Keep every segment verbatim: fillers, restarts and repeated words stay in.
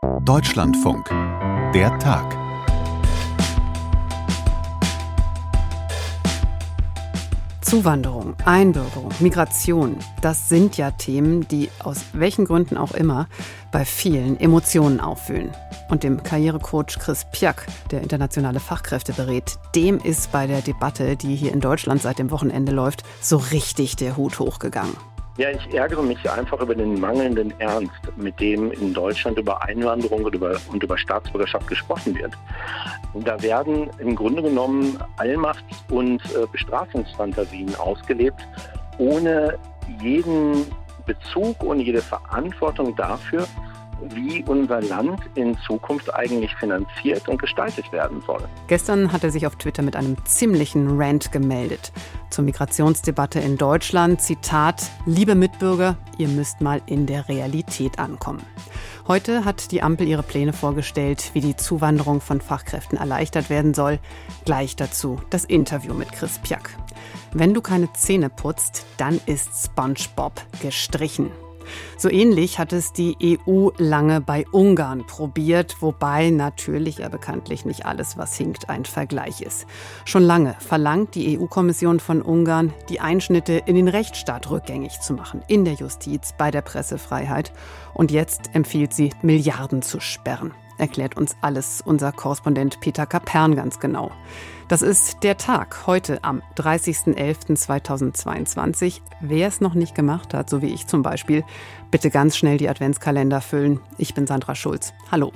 Deutschlandfunk. Der Tag. Zuwanderung, Einbürgerung, Migration, das sind ja Themen, die aus welchen Gründen auch immer bei vielen Emotionen aufwühlen. Und dem Karrierecoach Chris Piak, der internationale Fachkräfte berät, dem ist bei der Debatte, die hier in Deutschland seit dem Wochenende läuft, so richtig der Hut hochgegangen. Ja, ich ärgere mich einfach über den mangelnden Ernst, mit dem in Deutschland über Einwanderung und über, und über Staatsbürgerschaft gesprochen wird. Und da werden im Grunde genommen Allmachts- und äh, Bestrafungsfantasien ausgelebt, ohne jeden Bezug, ohne jede Verantwortung dafür, wie unser Land in Zukunft eigentlich finanziert und gestaltet werden soll. Gestern hat er sich auf Twitter mit einem ziemlichen Rant gemeldet. Zur Migrationsdebatte in Deutschland, Zitat, liebe Mitbürger, ihr müsst mal in der Realität ankommen. Heute hat die Ampel ihre Pläne vorgestellt, wie die Zuwanderung von Fachkräften erleichtert werden soll. Gleich dazu das Interview mit Chris Piak. Wenn du keine Zähne putzt, dann ist SpongeBob gestrichen. So ähnlich hat es die E U lange bei Ungarn probiert, wobei natürlich ja bekanntlich nicht alles, was hinkt, ein Vergleich ist. Schon lange verlangt die E U-Kommission von Ungarn, die Einschnitte in den Rechtsstaat rückgängig zu machen, in der Justiz, bei der Pressefreiheit. Und jetzt empfiehlt sie, Milliarden zu sperren. Erklärt uns alles unser Korrespondent Peter Kapern ganz genau. Das ist der Tag heute am dreißigsten elften zweitausendzweiundzwanzig. Wer es noch nicht gemacht hat, so wie ich zum Beispiel, bitte ganz schnell die Adventskalender füllen. Ich bin Sandra Schulz. Hallo.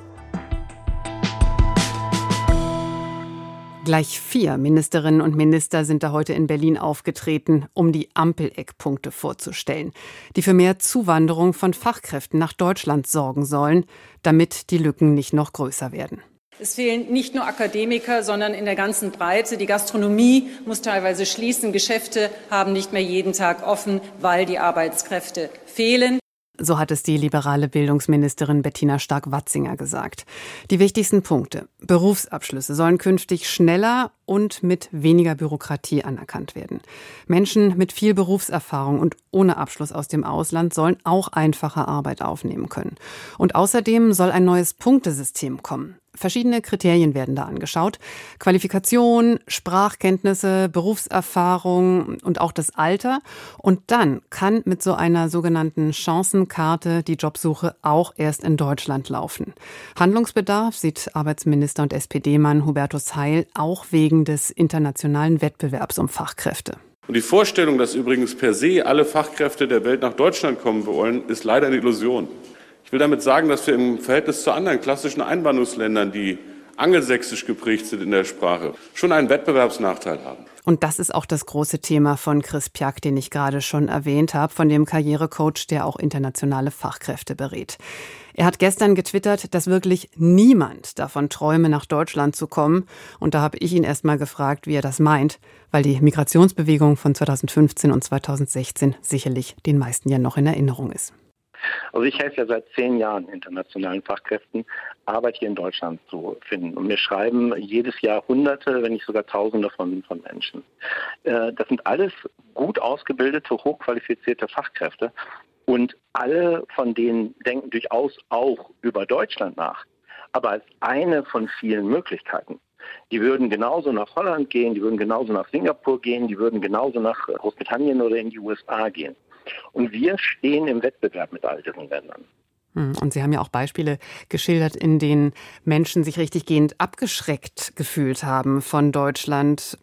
Gleich vier Ministerinnen und Minister sind da heute in Berlin aufgetreten, um die Ampel-Eckpunkte vorzustellen, die für mehr Zuwanderung von Fachkräften nach Deutschland sorgen sollen, damit die Lücken nicht noch größer werden. Es fehlen nicht nur Akademiker, sondern in der ganzen Breite. Die Gastronomie muss teilweise schließen. Geschäfte haben nicht mehr jeden Tag offen, weil die Arbeitskräfte fehlen. So hat es die liberale Bildungsministerin Bettina Stark-Watzinger gesagt. Die wichtigsten Punkte. Berufsabschlüsse sollen künftig schneller und mit weniger Bürokratie anerkannt werden. Menschen mit viel Berufserfahrung und ohne Abschluss aus dem Ausland sollen auch einfacher Arbeit aufnehmen können. Und außerdem soll ein neues Punktesystem kommen. Verschiedene Kriterien werden da angeschaut. Qualifikation, Sprachkenntnisse, Berufserfahrung und auch das Alter. Und dann kann mit so einer sogenannten Chancenkarte die Jobsuche auch erst in Deutschland laufen. Handlungsbedarf sieht Arbeitsminister und S P D-Mann Hubertus Heil auch wegen des internationalen Wettbewerbs um Fachkräfte. Und die Vorstellung, dass übrigens per se alle Fachkräfte der Welt nach Deutschland kommen wollen, ist leider eine Illusion. Ich will damit sagen, dass wir im Verhältnis zu anderen klassischen Einwanderungsländern, die angelsächsisch geprägt sind in der Sprache, schon einen Wettbewerbsnachteil haben. Und das ist auch das große Thema von Chris Piak, den ich gerade schon erwähnt habe, von dem Karrierecoach, der auch internationale Fachkräfte berät. Er hat gestern getwittert, dass wirklich niemand davon träume, nach Deutschland zu kommen. Und da habe ich ihn erst mal gefragt, wie er das meint, weil die Migrationsbewegung von zweitausendfünfzehn und zweitausendsechzehn sicherlich den meisten ja noch in Erinnerung ist. Also ich helfe ja seit zehn Jahren internationalen Fachkräften, Arbeit hier in Deutschland zu finden. Und mir schreiben jedes Jahr Hunderte, wenn nicht sogar Tausende von, von Menschen. Äh, das sind alles gut ausgebildete, hochqualifizierte Fachkräfte. Und alle von denen denken durchaus auch über Deutschland nach. Aber als eine von vielen Möglichkeiten. Die würden genauso nach Holland gehen, die würden genauso nach Singapur gehen, die würden genauso nach Großbritannien oder in die U S A gehen. Und wir stehen im Wettbewerb mit all diesen Ländern. Und Sie haben ja auch Beispiele geschildert, in denen Menschen sich richtig gehend abgeschreckt gefühlt haben von Deutschland.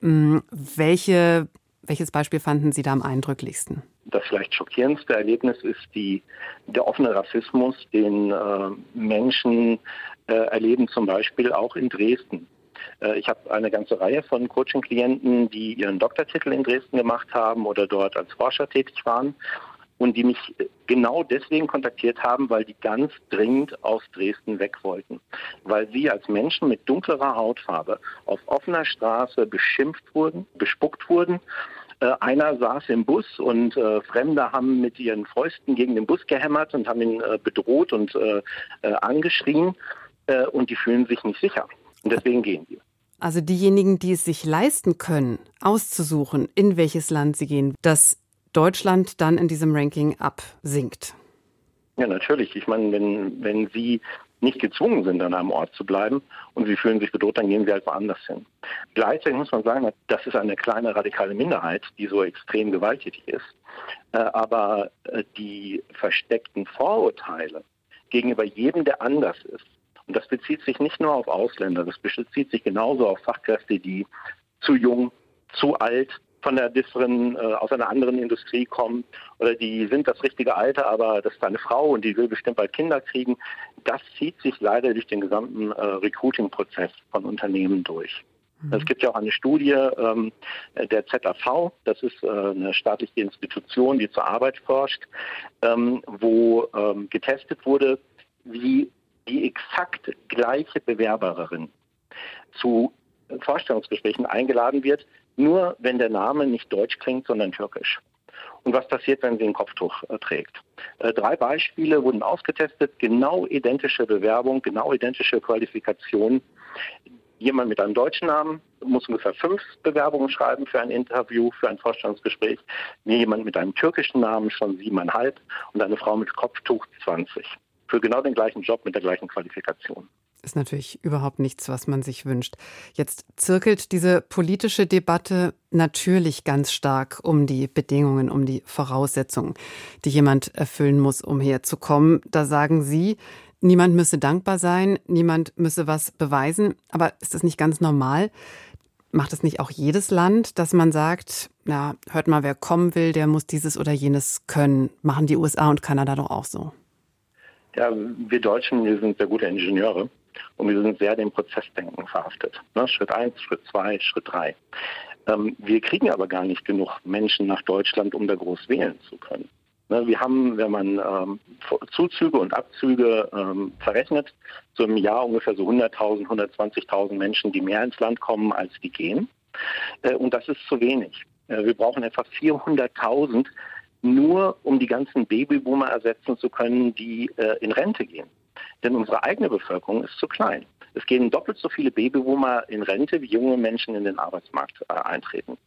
Welche, welches Beispiel fanden Sie da am eindrücklichsten? Das vielleicht schockierendste Erlebnis ist die, der offene Rassismus, den äh, Menschen äh, erleben, zum Beispiel auch in Dresden. Äh, ich habe eine ganze Reihe von Coaching-Klienten, die ihren Doktortitel in Dresden gemacht haben oder dort als Forscher tätig waren und die mich genau deswegen kontaktiert haben, weil die ganz dringend aus Dresden weg wollten. Weil sie als Menschen mit dunklerer Hautfarbe auf offener Straße beschimpft wurden, bespuckt wurden. Äh, einer saß im Bus und äh, Fremde haben mit ihren Fäusten gegen den Bus gehämmert und haben ihn äh, bedroht und äh, äh, angeschrien äh, und die fühlen sich nicht sicher. Und deswegen gehen wir. Also diejenigen, die es sich leisten können, auszusuchen, in welches Land sie gehen, dass Deutschland dann in diesem Ranking absinkt. Ja, natürlich. Ich meine, wenn, wenn Sie nicht gezwungen sind, an einem Ort zu bleiben und sie fühlen sich bedroht, dann gehen sie halt woanders hin. Gleichzeitig muss man sagen, das ist eine kleine radikale Minderheit, die so extrem gewalttätig ist. Aber die versteckten Vorurteile gegenüber jedem, der anders ist, und das bezieht sich nicht nur auf Ausländer, das bezieht sich genauso auf Fachkräfte, die zu jung, zu alt, von der differen, äh, aus einer anderen Industrie kommen, oder die sind das richtige Alter, aber das ist eine Frau und die will bestimmt bald Kinder kriegen. Das zieht sich leider durch den gesamten äh, Recruiting-Prozess von Unternehmen durch. Mhm. Es gibt ja auch eine Studie ähm, der Z A V, das ist äh, eine staatliche Institution, die zur Arbeit forscht, ähm, wo ähm, getestet wurde, wie die exakt gleiche Bewerberin zu Vorstellungsgesprächen eingeladen wird, nur wenn der Name nicht deutsch klingt, sondern türkisch. Und was passiert, wenn sie ein Kopftuch äh, trägt? Äh, drei Beispiele wurden ausgetestet, genau identische Bewerbung, genau identische Qualifikation. Jemand mit einem deutschen Namen muss ungefähr fünf Bewerbungen schreiben für ein Interview, für ein Vorstellungsgespräch. Jemand mit einem türkischen Namen schon siebeneinhalb und eine Frau mit Kopftuch zwanzig. Für genau den gleichen Job mit der gleichen Qualifikation. Ist natürlich überhaupt nichts, was man sich wünscht. Jetzt zirkelt diese politische Debatte natürlich ganz stark um die Bedingungen, um die Voraussetzungen, die jemand erfüllen muss, um herzukommen. Da sagen Sie, niemand müsse dankbar sein, niemand müsse was beweisen. Aber ist das nicht ganz normal? Macht es nicht auch jedes Land, dass man sagt, na, hört mal, wer kommen will, der muss dieses oder jenes können? Machen die U S A und Kanada doch auch so? Ja, wir Deutschen, wir sind sehr gute Ingenieure. Und wir sind sehr dem Prozessdenken verhaftet. Ne? Schritt eins, Schritt zwei, Schritt drei. Ähm, wir kriegen aber gar nicht genug Menschen nach Deutschland, um da groß wählen zu können. Ne? Wir haben, wenn man ähm, Zuzüge und Abzüge ähm, verrechnet, so im Jahr ungefähr so hunderttausend, hundertzwanzigtausend Menschen, die mehr ins Land kommen, als die gehen. Äh, und das ist zu wenig. Äh, wir brauchen etwa vierhunderttausend, nur um die ganzen Babyboomer ersetzen zu können, die äh, in Rente gehen. Denn unsere eigene Bevölkerung ist zu klein. Es gehen doppelt so viele Babyboomer in Rente, wie junge Menschen in den Arbeitsmarkt äh, eintreten.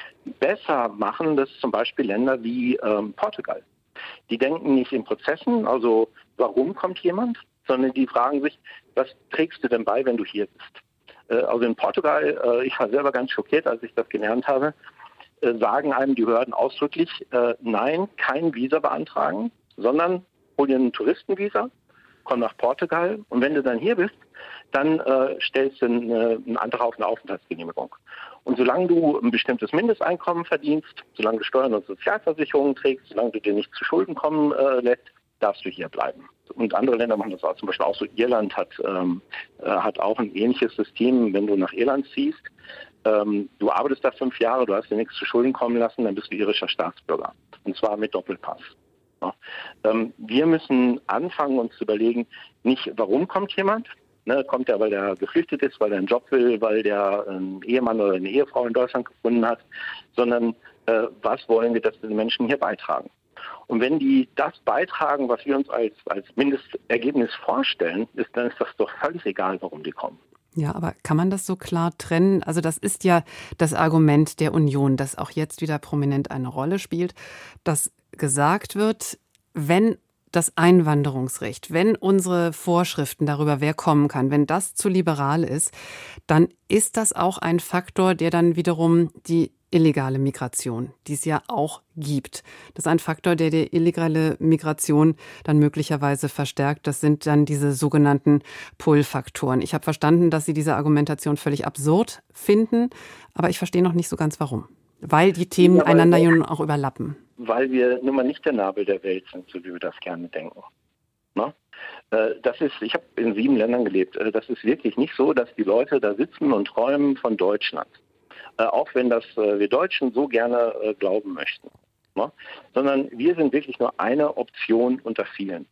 Besser machen das zum Beispiel Länder wie ähm, Portugal. Die denken nicht in Prozessen, also warum kommt jemand, sondern die fragen sich, was trägst du denn bei, wenn du hier bist? Äh, also in Portugal, äh, ich war selber ganz schockiert, als ich das gelernt habe, äh, sagen einem die Behörden ausdrücklich, äh, nein, kein Visa beantragen, sondern hol dir ein Touristenvisa, komm nach Portugal und wenn du dann hier bist, dann äh, stellst du einen, einen Antrag auf eine Aufenthaltsgenehmigung. Und solange du ein bestimmtes Mindesteinkommen verdienst, solange du Steuern und Sozialversicherungen trägst, solange du dir nicht zu Schulden kommen äh, lässt, darfst du hier bleiben. Und andere Länder machen das auch, zum Beispiel auch so. Irland hat, ähm, äh, hat auch ein ähnliches System, wenn du nach Irland ziehst. Ähm, du arbeitest da fünf Jahre, du hast dir nichts zu Schulden kommen lassen, dann bist du irischer Staatsbürger. Und zwar mit Doppelpass. Ja. Ähm, wir müssen anfangen, uns zu überlegen, nicht warum kommt jemand, ne, kommt er, weil der geflüchtet ist, weil er einen Job will, weil der einen Ehemann oder eine Ehefrau in Deutschland gefunden hat, sondern äh, was wollen wir, dass die Menschen hier beitragen. Und wenn die das beitragen, was wir uns als, als Mindestergebnis vorstellen, ist, dann ist das doch völlig egal, warum die kommen. Ja, aber kann man das so klar trennen? Also das ist ja das Argument der Union, das auch jetzt wieder prominent eine Rolle spielt, dass gesagt wird, wenn das Einwanderungsrecht, wenn unsere Vorschriften darüber, wer kommen kann, wenn das zu liberal ist, dann ist das auch ein Faktor, der dann wiederum die illegale Migration, die es ja auch gibt. Das ist ein Faktor, der die illegale Migration dann möglicherweise verstärkt. Das sind dann diese sogenannten Pull-Faktoren. Ich habe verstanden, dass Sie diese Argumentation völlig absurd finden, aber ich verstehe noch nicht so ganz, warum. Weil die Themen ja, weil einander ja nun auch überlappen. Weil wir nun mal nicht der Nabel der Welt sind, so wie wir das gerne denken. Ne? Das ist, ich habe in sieben Ländern gelebt. Das ist wirklich nicht so, dass die Leute da sitzen und träumen von Deutschland. Auch wenn das wir Deutschen so gerne glauben möchten. Ne? Sondern wir sind wirklich nur eine Option unter vielen.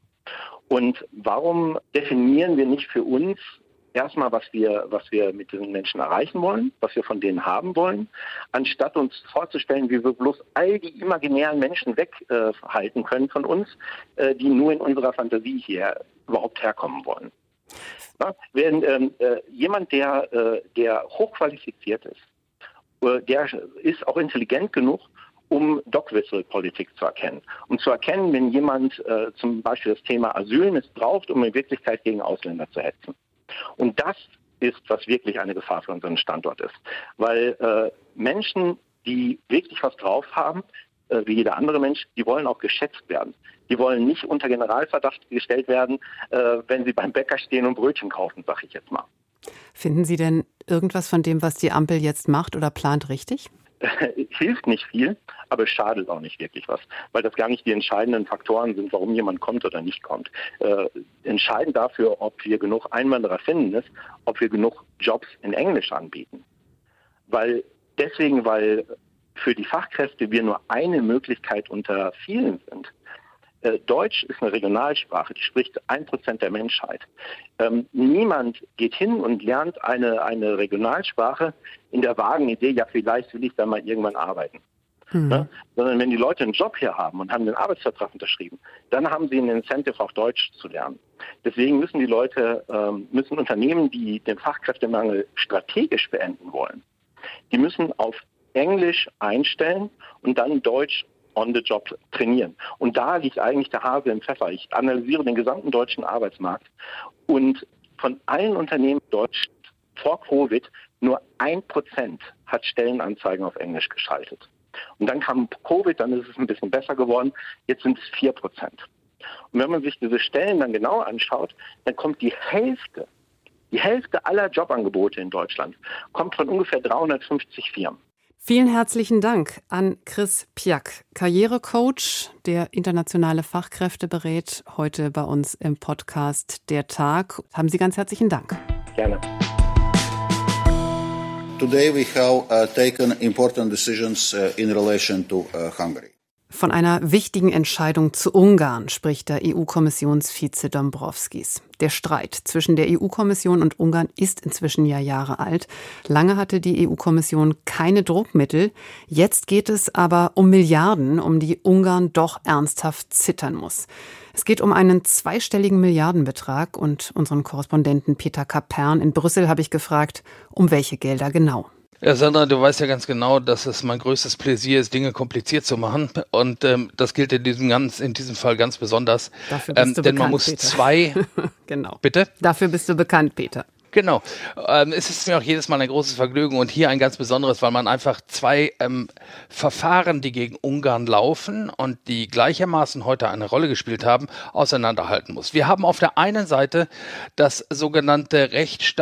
Und warum definieren wir nicht für uns erstmal, was wir, was wir mit diesen Menschen erreichen wollen, was wir von denen haben wollen, anstatt uns vorzustellen, wie wir bloß all die imaginären Menschen weghalten äh, können von uns, äh, die nur in unserer Fantasie hier überhaupt herkommen wollen. Na, wenn ähm, äh, jemand, der, äh, der hochqualifiziert ist, äh, der ist auch intelligent genug, um Dog-Whistle-Politik zu erkennen. Um zu erkennen, wenn jemand äh, zum Beispiel das Thema Asyl missbraucht, um in Wirklichkeit gegen Ausländer zu hetzen. Und das ist, was wirklich eine Gefahr für unseren Standort ist. Weil äh, Menschen, die wirklich was drauf haben, äh, wie jeder andere Mensch, die wollen auch geschätzt werden. Die wollen nicht unter Generalverdacht gestellt werden, äh, wenn sie beim Bäcker stehen und Brötchen kaufen, sag ich jetzt mal. Finden Sie denn irgendwas von dem, was die Ampel jetzt macht oder plant, richtig? Hilft nicht viel, aber es schadet auch nicht wirklich was, weil das gar nicht die entscheidenden Faktoren sind, warum jemand kommt oder nicht kommt. Äh, entscheidend dafür, ob wir genug Einwanderer finden, ist, ob wir genug Jobs in Englisch anbieten. Weil deswegen, weil für die Fachkräfte wir nur eine Möglichkeit unter vielen sind. Äh, Deutsch ist eine Regionalsprache, die spricht ein Prozent der Menschheit. Ähm, niemand geht hin und lernt eine, eine Regionalsprache in der vagen Idee, ja, vielleicht will ich da mal irgendwann arbeiten. Mhm. Ne? Sondern wenn die Leute einen Job hier haben und haben den Arbeitsvertrag unterschrieben, dann haben sie ein Incentive, auch Deutsch zu lernen. Deswegen müssen die Leute, ähm, müssen Unternehmen, die den Fachkräftemangel strategisch beenden wollen, die müssen auf Englisch einstellen und dann Deutsch on the job trainieren. Und da liegt eigentlich der Hase im Pfeffer. Ich analysiere den gesamten deutschen Arbeitsmarkt und von allen Unternehmen Deutsch vor Covid nur ein Prozent hat Stellenanzeigen auf Englisch geschaltet. Und dann kam Covid, dann ist es ein bisschen besser geworden. Jetzt sind es vier Prozent. Und wenn man sich diese Stellen dann genau anschaut, dann kommt die Hälfte, die Hälfte aller Jobangebote in Deutschland, kommt von ungefähr dreihundertfünfzig Firmen. Vielen herzlichen Dank an Chris Piak, Karrierecoach, der internationale Fachkräfte berät, heute bei uns im Podcast Der Tag. Haben Sie ganz herzlichen Dank. Gerne. Today we have uh, taken important decisions uh, in relation to uh, Hungary. Von einer wichtigen Entscheidung zu Ungarn spricht der E U-Kommissionsvize Dombrovskis. Der Streit zwischen der E U-Kommission und Ungarn ist inzwischen ja Jahre alt. Lange hatte die E U-Kommission keine Druckmittel. Jetzt geht es aber um Milliarden, um die Ungarn doch ernsthaft zittern muss. Es geht um einen zweistelligen Milliardenbetrag und unseren Korrespondenten Peter Kapern in Brüssel habe ich gefragt, um welche Gelder genau. Ja, Sandra, du weißt ja ganz genau, dass es mein größtes Pläsier ist, Dinge kompliziert zu machen. Und ähm, das gilt in diesem ganz, in diesem Fall ganz besonders. Dafür bist ähm, du denn bekannt, man muss Peter. zwei. Genau. Bitte? Dafür bist du bekannt, Peter. Genau. Ähm, es ist mir auch jedes Mal ein großes Vergnügen und hier ein ganz besonderes, weil man einfach zwei ähm, Verfahren, die gegen Ungarn laufen und die gleichermaßen heute eine Rolle gespielt haben, auseinanderhalten muss. Wir haben auf der einen Seite das sogenannte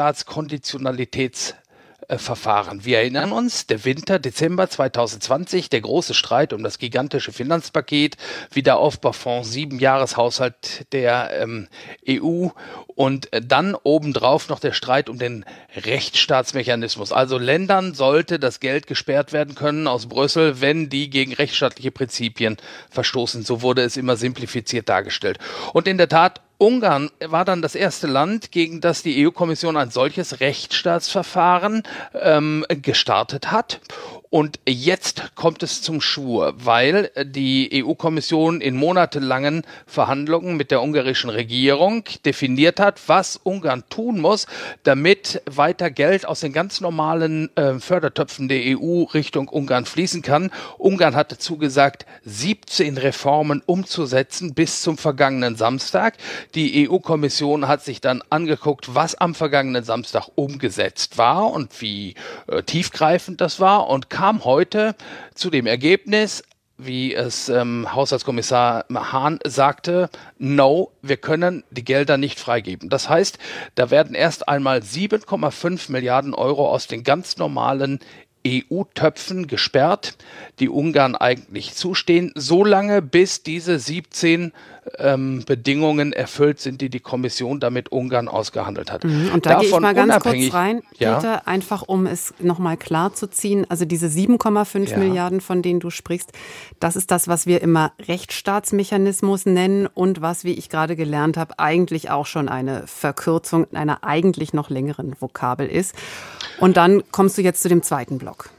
Rechtsstaatskonditionalitäts Verfahren. Wir erinnern uns, der Winter, Dezember zwanzig zwanzig, der große Streit um das gigantische Finanzpaket, Wiederaufbaufonds, Siebenjahreshaushalt der ähm, E U und dann obendrauf noch der Streit um den Rechtsstaatsmechanismus. Also Ländern sollte das Geld gesperrt werden können aus Brüssel, wenn die gegen rechtsstaatliche Prinzipien verstoßen. So wurde es immer simplifiziert dargestellt. Und in der Tat, Ungarn war dann das erste Land, gegen das die E U-Kommission ein solches Rechtsstaatsverfahren ähm, gestartet hat. Und jetzt kommt es zum Schwur, weil die E U-Kommission in monatelangen Verhandlungen mit der ungarischen Regierung definiert hat, was Ungarn tun muss, damit weiter Geld aus den ganz normalen äh, Fördertöpfen der E U Richtung Ungarn fließen kann. Ungarn hatte zugesagt, siebzehn Reformen umzusetzen bis zum vergangenen Samstag. Die E U-Kommission hat sich dann angeguckt, was am vergangenen Samstag umgesetzt war und wie äh, tiefgreifend das war und kam heute zu dem Ergebnis, wie es ähm, Haushaltskommissar Hahn sagte, no, wir können die Gelder nicht freigeben. Das heißt, da werden erst einmal sieben Komma fünf Milliarden Euro aus den ganz normalen E U-Töpfen gesperrt, die Ungarn eigentlich zustehen, solange bis diese siebzehn ähm, Bedingungen erfüllt sind, die die Kommission damit Ungarn ausgehandelt hat. Mhm, und da Davon gehe ich mal ganz kurz rein, ja. Peter, einfach um es nochmal klar zu ziehen. Also diese sieben Komma fünf Ja. Milliarden, von denen du sprichst, das ist das, was wir immer Rechtsstaatsmechanismus nennen und was, wie ich gerade gelernt habe, eigentlich auch schon eine Verkürzung einer eigentlich noch längeren Vokabel ist. Und dann kommst du jetzt zu dem zweiten Block.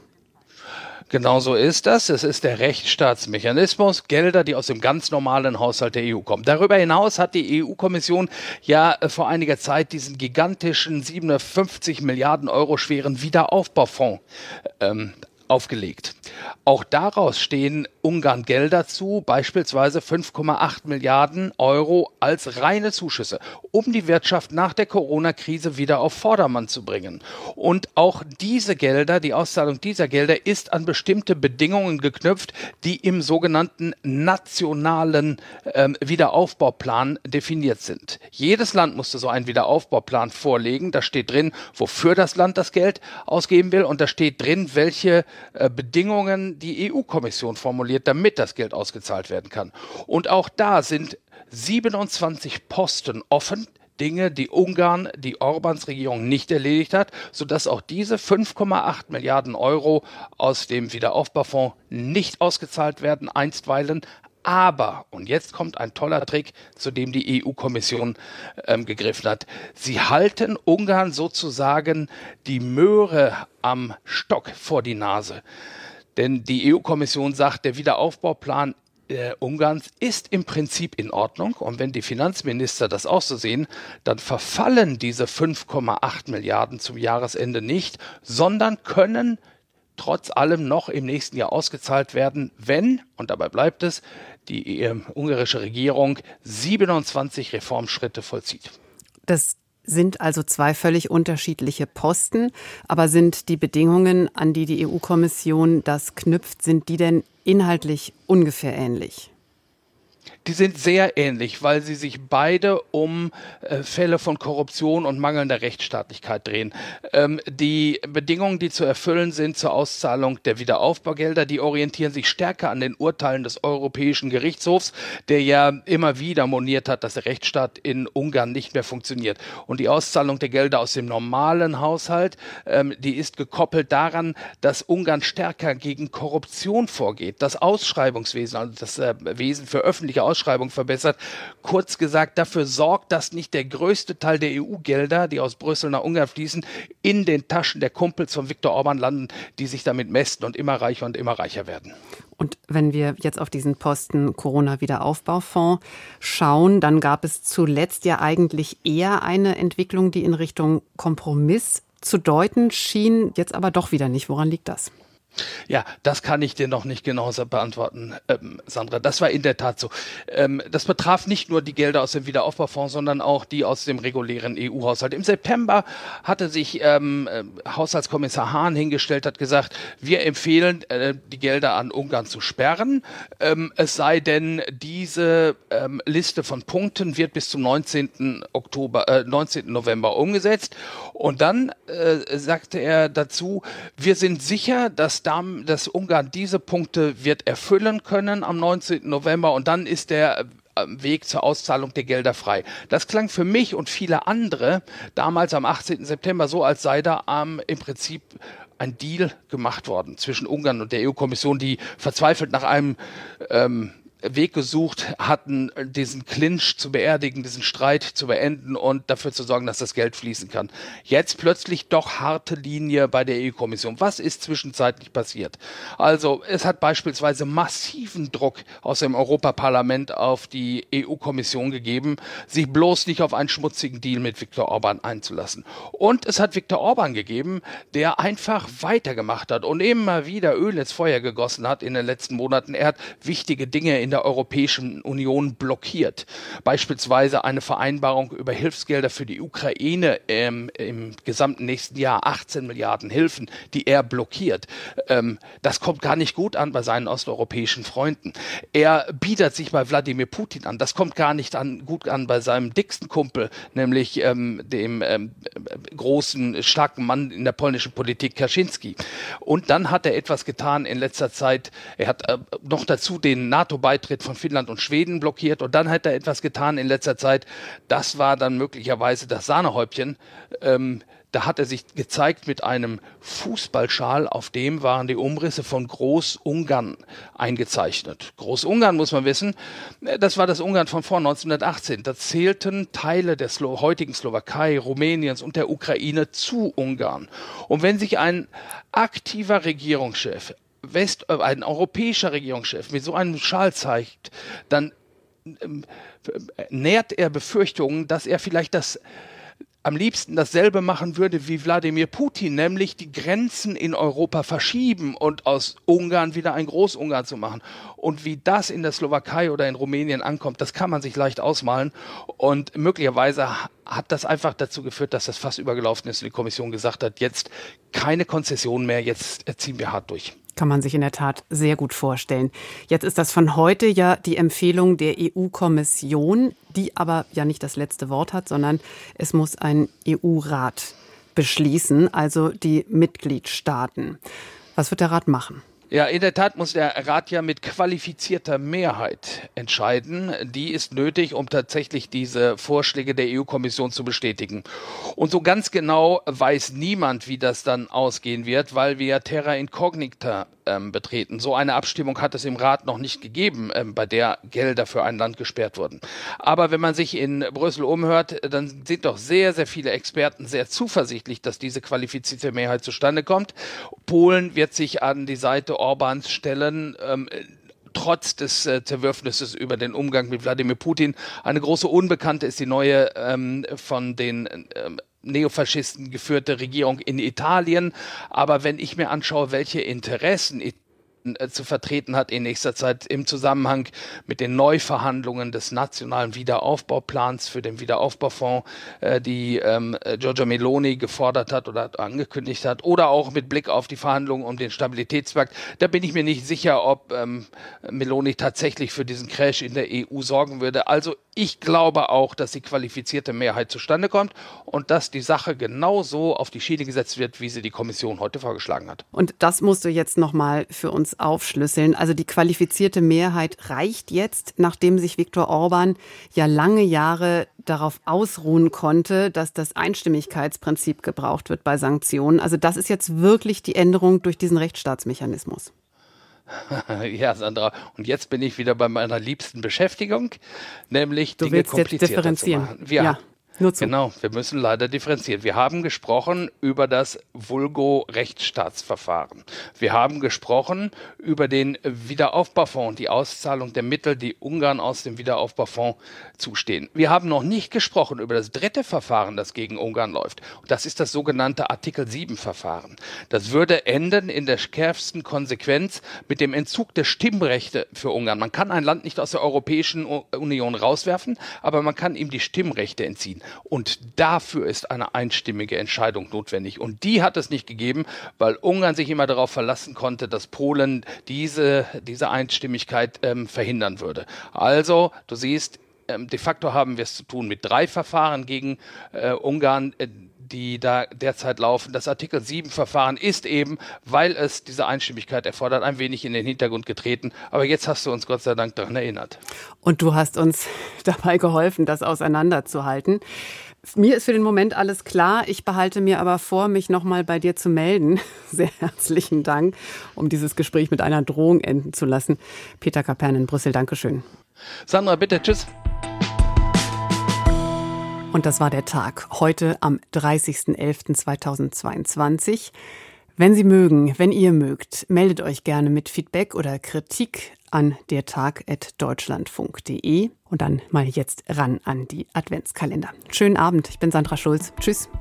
Genau so ist das. Es ist der Rechtsstaatsmechanismus, Gelder, die aus dem ganz normalen Haushalt der E U kommen. Darüber hinaus hat die E U-Kommission ja äh, vor einiger Zeit diesen gigantischen siebenhundertfünfzig Milliarden Euro schweren Wiederaufbaufonds ähm, aufgelegt. Auch daraus stehen Ungarn Gelder zu, beispielsweise fünf Komma acht Milliarden Euro als reine Zuschüsse, um die Wirtschaft nach der Corona-Krise wieder auf Vordermann zu bringen. Und auch diese Gelder, die Auszahlung dieser Gelder ist an bestimmte Bedingungen geknüpft, die im sogenannten nationalen ähm, Wiederaufbauplan definiert sind. Jedes Land musste so einen Wiederaufbauplan vorlegen. Da steht drin, wofür das Land das Geld ausgeben will, und da steht drin, welche äh, Bedingungen die E U-Kommission formuliert, damit das Geld ausgezahlt werden kann. Und auch da sind siebenundzwanzig Posten offen, Dinge, die Ungarn, die Orbáns Regierung nicht erledigt hat, sodass auch diese fünf Komma acht Milliarden Euro aus dem Wiederaufbaufonds nicht ausgezahlt werden, einstweilen. Aber, und jetzt kommt ein toller Trick, zu dem die E U-Kommission ähm, gegriffen hat, sie halten Ungarn sozusagen die Möhre am Stock vor die Nase. Denn die E U-Kommission sagt, der Wiederaufbauplan äh, Ungarns ist im Prinzip in Ordnung. Und wenn die Finanzminister das auch so sehen, dann verfallen diese fünf Komma acht Milliarden zum Jahresende nicht, sondern können trotz allem noch im nächsten Jahr ausgezahlt werden, wenn, und dabei bleibt es, die äh, ungarische Regierung siebenundzwanzig Reformschritte vollzieht. Das sind also zwei völlig unterschiedliche Posten. Aber sind die Bedingungen, an die die E U-Kommission das knüpft, sind die denn inhaltlich ungefähr ähnlich? Die sind sehr ähnlich, weil sie sich beide um äh, Fälle von Korruption und mangelnder Rechtsstaatlichkeit drehen. Ähm, die Bedingungen, die zu erfüllen sind zur Auszahlung der Wiederaufbaugelder, die orientieren sich stärker an den Urteilen des Europäischen Gerichtshofs, der ja immer wieder moniert hat, dass der Rechtsstaat in Ungarn nicht mehr funktioniert. Und die Auszahlung der Gelder aus dem normalen Haushalt, ähm, die ist gekoppelt daran, dass Ungarn stärker gegen Korruption vorgeht, das Ausschreibungswesen, also das äh, Wesen für öffentliche Ausschreibung verbessert. Kurz gesagt, dafür sorgt, dass nicht der größte Teil der E U-Gelder, die aus Brüssel nach Ungarn fließen, in den Taschen der Kumpels von Viktor Orbán landen, die sich damit mästen und immer reicher und immer reicher werden. Und wenn wir jetzt auf diesen Posten Corona-Wiederaufbaufonds schauen, dann gab es zuletzt ja eigentlich eher eine Entwicklung, die in Richtung Kompromiss zu deuten schien, jetzt aber doch wieder nicht. Woran liegt das? Ja, das kann ich dir noch nicht genau beantworten, ähm, Sandra. Das war in der Tat so. Ähm, das betraf nicht nur die Gelder aus dem Wiederaufbaufonds, sondern auch die aus dem regulären E U-Haushalt. Im September hatte sich ähm, Haushaltskommissar Hahn hingestellt, hat gesagt, wir empfehlen, äh, die Gelder an Ungarn zu sperren. Ähm, es sei denn, diese ähm, Liste von Punkten wird bis zum neunzehnten Oktober, äh, neunzehnten November umgesetzt. Und dann äh, sagte er dazu, wir sind sicher, dass dass Ungarn diese Punkte wird erfüllen können am neunzehnten November, und dann ist der Weg zur Auszahlung der Gelder frei. Das klang für mich und viele andere damals am achtzehnten September so, als sei da ähm, im Prinzip ein Deal gemacht worden zwischen Ungarn und der E U-Kommission, die verzweifelt nach einem ähm, Weg gesucht hatten, diesen Clinch zu beerdigen, diesen Streit zu beenden und dafür zu sorgen, dass das Geld fließen kann. Jetzt plötzlich doch harte Linie bei der E U-Kommission. Was ist zwischenzeitlich passiert? Also es hat beispielsweise massiven Druck aus dem Europaparlament auf die E U-Kommission gegeben, sich bloß nicht auf einen schmutzigen Deal mit Viktor Orbán einzulassen. Und es hat Viktor Orbán gegeben, der einfach weitergemacht hat und immer wieder Öl ins Feuer gegossen hat in den letzten Monaten. Er hat wichtige Dinge in in der Europäischen Union blockiert. Beispielsweise eine Vereinbarung über Hilfsgelder für die Ukraine ähm, im gesamten nächsten Jahr, achtzehn Milliarden Hilfen, die er blockiert. Ähm, das kommt gar nicht gut an bei seinen osteuropäischen Freunden. Er bietet sich bei Wladimir Putin an. Das kommt gar nicht an, gut an bei seinem dicksten Kumpel, nämlich ähm, dem ähm, großen, starken Mann in der polnischen Politik, Kaczynski. Und dann hat er etwas getan in letzter Zeit. Er hat äh, noch dazu den NATO-Beitritt von Finnland und Schweden blockiert, und dann hat er etwas getan in letzter Zeit. Das war dann möglicherweise das Sahnehäubchen. Ähm, da hat er sich gezeigt mit einem Fußballschal, auf dem waren die Umrisse von Großungarn eingezeichnet. Großungarn, muss man wissen, das war das Ungarn von vor neunzehnhundertachtzehn. Da zählten Teile der Slo- heutigen Slowakei, Rumäniens und der Ukraine zu Ungarn. Und wenn sich ein aktiver Regierungschef West, äh, ein europäischer Regierungschef mit so einem Schal zeigt, dann ähm, nährt er Befürchtungen, dass er vielleicht das am liebsten dasselbe machen würde wie Wladimir Putin, nämlich die Grenzen in Europa verschieben und aus Ungarn wieder ein Großungarn zu machen. Und wie das in der Slowakei oder in Rumänien ankommt, das kann man sich leicht ausmalen. Und möglicherweise hat das einfach dazu geführt, dass das fast übergelaufen ist und die Kommission gesagt hat, jetzt keine Konzession mehr, jetzt ziehen wir hart durch. Kann man sich in der Tat sehr gut vorstellen. Jetzt ist das von heute ja die Empfehlung der E U-Kommission, die aber ja nicht das letzte Wort hat, sondern es muss ein E U-Rat beschließen, also die Mitgliedstaaten. Was wird der Rat machen? Ja, in der Tat muss der Rat ja mit qualifizierter Mehrheit entscheiden. Die ist nötig, um tatsächlich diese Vorschläge der E U-Kommission zu bestätigen. Und so ganz genau weiß niemand, wie das dann ausgehen wird, weil wir ja Terra Incognita ähm, betreten. So eine Abstimmung hat es im Rat noch nicht gegeben, ähm, bei der Gelder für ein Land gesperrt wurden. Aber wenn man sich in Brüssel umhört, dann sind doch sehr, sehr viele Experten sehr zuversichtlich, dass diese qualifizierte Mehrheit zustande kommt. Polen wird sich an die Seite Orbáns stellen, ähm, trotz des äh, Zerwürfnisses über den Umgang mit Wladimir Putin. Eine große Unbekannte ist die neue ähm, von den ähm, Neofaschisten geführte Regierung in Italien. Aber wenn ich mir anschaue, welche Interessen Italien zu vertreten hat in nächster Zeit im Zusammenhang mit den Neuverhandlungen des nationalen Wiederaufbauplans für den Wiederaufbaufonds, äh, die ähm, Giorgia Meloni gefordert hat oder angekündigt hat, oder auch mit Blick auf die Verhandlungen um den Stabilitätspakt, da bin ich mir nicht sicher, ob ähm, Meloni tatsächlich für diesen Crash in der E U sorgen würde. Also ich glaube auch, dass die qualifizierte Mehrheit zustande kommt und dass die Sache genauso auf die Schiene gesetzt wird, wie sie die Kommission heute vorgeschlagen hat. Und das musst du jetzt nochmal für uns aufschlüsseln. Also die qualifizierte Mehrheit reicht jetzt, nachdem sich Viktor Orbán ja lange Jahre darauf ausruhen konnte, dass das Einstimmigkeitsprinzip gebraucht wird bei Sanktionen. Also das ist jetzt wirklich die Änderung durch diesen Rechtsstaatsmechanismus. Ja, Sandra, und jetzt bin ich wieder bei meiner liebsten Beschäftigung, nämlich du Dinge willst komplizierter jetzt differenzieren. zu machen. Wir ja. Nur zu. Genau, wir müssen leider differenzieren. Wir haben gesprochen über das Vulgo-Rechtsstaatsverfahren. Wir haben gesprochen über den Wiederaufbaufonds, die Auszahlung der Mittel, die Ungarn aus dem Wiederaufbaufonds zustehen. Wir haben noch nicht gesprochen über das dritte Verfahren, das gegen Ungarn läuft. Und das ist das sogenannte Artikel sieben Verfahren. Das würde enden in der schärfsten Konsequenz mit dem Entzug der Stimmrechte für Ungarn. Man kann ein Land nicht aus der Europäischen Union rauswerfen, aber man kann ihm die Stimmrechte entziehen. Und dafür ist eine einstimmige Entscheidung notwendig. Und die hat es nicht gegeben, weil Ungarn sich immer darauf verlassen konnte, dass Polen diese, diese Einstimmigkeit ähm, verhindern würde. Also, du siehst, ähm, de facto haben wir es zu tun mit drei Verfahren gegen äh, Ungarn, äh, die da derzeit laufen. Das Artikel sieben Verfahren ist eben, weil es diese Einstimmigkeit erfordert, ein wenig in den Hintergrund getreten. Aber jetzt hast du uns Gott sei Dank daran erinnert. Und du hast uns dabei geholfen, das auseinanderzuhalten. Mir ist für den Moment alles klar. Ich behalte mir aber vor, mich nochmal bei dir zu melden. Sehr herzlichen Dank, um dieses Gespräch mit einer Drohung enden zu lassen. Peter Kapern in Brüssel, Dankeschön. Sandra, bitte, tschüss. Und das war der Tag, heute am dreißigsten elften zweitausendzweiundzwanzig. Wenn Sie mögen, wenn ihr mögt, meldet euch gerne mit Feedback oder Kritik an dertag at deutschlandfunk punkt de. Und dann mal jetzt ran an die Adventskalender. Schönen Abend, ich bin Sandra Schulz. Tschüss.